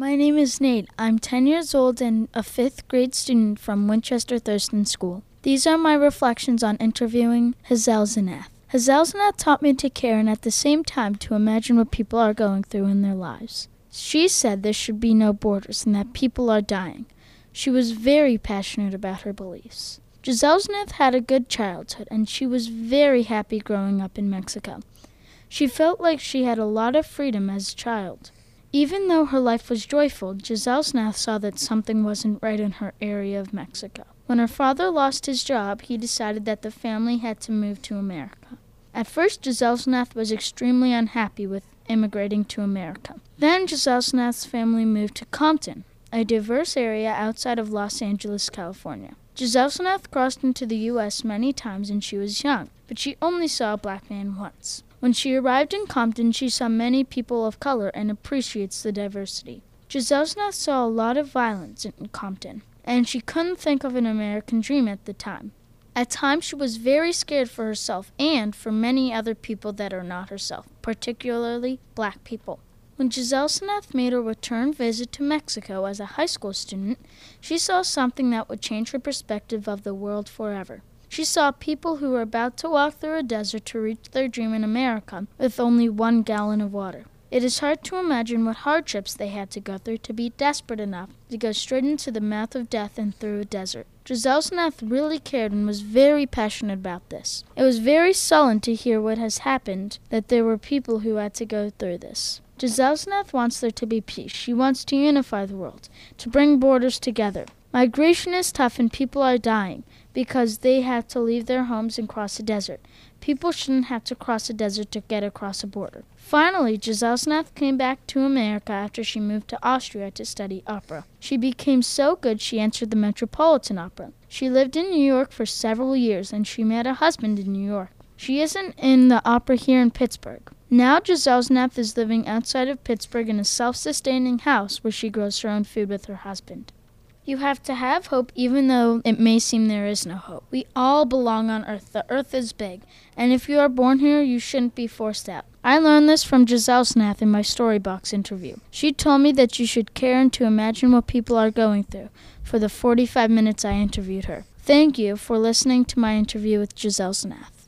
My name is Nate. I'm 10 years old and a 5th grade student from Winchester Thurston School. These are my reflections on interviewing Hazel Zanath. Hazel Zanath taught me to care and at the same time to imagine what people are going through in their lives. She said there should be no borders and that people are dying. She was very passionate about her beliefs. Giselle Zanath had a good childhood and she was very happy growing up in Mexico. She felt like she had a lot of freedom as a child. Even though her life was joyful, Giselle Zanath saw that something wasn't right in her area of Mexico. When her father lost his job, he decided that the family had to move to America. At first, Giselle Zanath was extremely unhappy with immigrating to America. Then Giselle Zanath's family moved to Compton, a diverse area outside of Los Angeles, California. Giselle Zanath crossed into the U.S. many times when she was young, but she only saw a black man once. When she arrived in Compton, she saw many people of color and appreciates the diversity. Giselle Zanath saw a lot of violence in Compton, and she couldn't think of an American dream at the time. At times, she was very scared for herself and for many other people that are not herself, particularly black people. When Giselle Zanath made a return visit to Mexico as a high school student, she saw something that would change her perspective of the world forever. She saw people who were about to walk through a desert to reach their dream in America with only 1 gallon of water. It is hard to imagine what hardships they had to go through to be desperate enough to go straight into the mouth of death and through a desert. Giselle Zanath really cared and was very passionate about this. It was very sullen to hear what has happened, that there were people who had to go through this. Giselle Zanath wants there to be peace. She wants to unify the world, to bring borders together. Migration is tough and people are dying because they have to leave their homes and cross a desert. People shouldn't have to cross a desert to get across a border. Finally, Giselle Zanath came back to America after she moved to Austria to study opera. She became so good she entered the Metropolitan Opera. She lived in New York for several years and she met a husband in New York. She isn't in the opera here in Pittsburgh. Now Giselle Zanath is living outside of Pittsburgh in a self-sustaining house where she grows her own food with her husband. You have to have hope even though it may seem there is no hope. We all belong on Earth. The Earth is big. And if you are born here, you shouldn't be forced out. I learned this from Giselle Zanath in my Storybox interview. She told me that you should care and to imagine what people are going through for the 45 minutes I interviewed her. Thank you for listening to my interview with Giselle Zanath.